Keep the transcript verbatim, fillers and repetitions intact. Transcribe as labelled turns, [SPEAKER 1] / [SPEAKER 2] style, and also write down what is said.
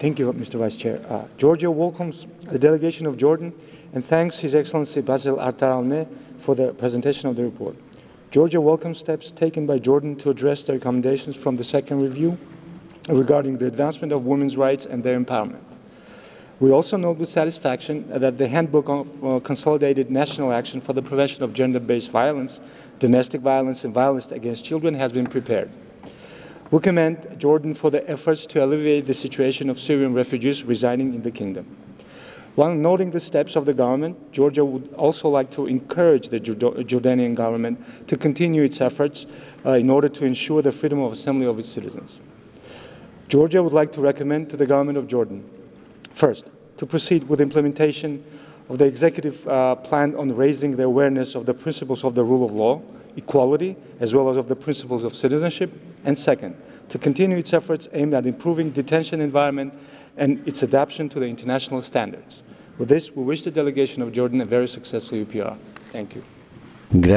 [SPEAKER 1] Thank you, Mister Vice Chair. Uh, Georgia welcomes the delegation of Jordan and thanks His Excellency Basil Artar for the presentation of the report. Georgia welcomes steps taken by Jordan to address the recommendations from the second review regarding the advancement of women's rights and their empowerment. We also note with satisfaction that the Handbook of uh, Consolidated National Action for the Prevention of Gender-Based Violence, Domestic Violence, and Violence against Children has been prepared. We commend Jordan for the efforts to alleviate the situation of Syrian refugees residing in the kingdom. While noting the steps of the government, Georgia would also like to encourage the Jordanian government to continue its efforts uh, in order to ensure the freedom of assembly of its citizens. Georgia would like to recommend to the government of Jordan, first, to proceed with implementation of the executive uh, plan on raising the awareness of the principles of the rule of law, equality, as well as of the principles of citizenship, and second, to continue its efforts aimed at improving detention environment and its adaptation to the international standards. With this, we wish the delegation of Jordan a very successful U P R. Thank you.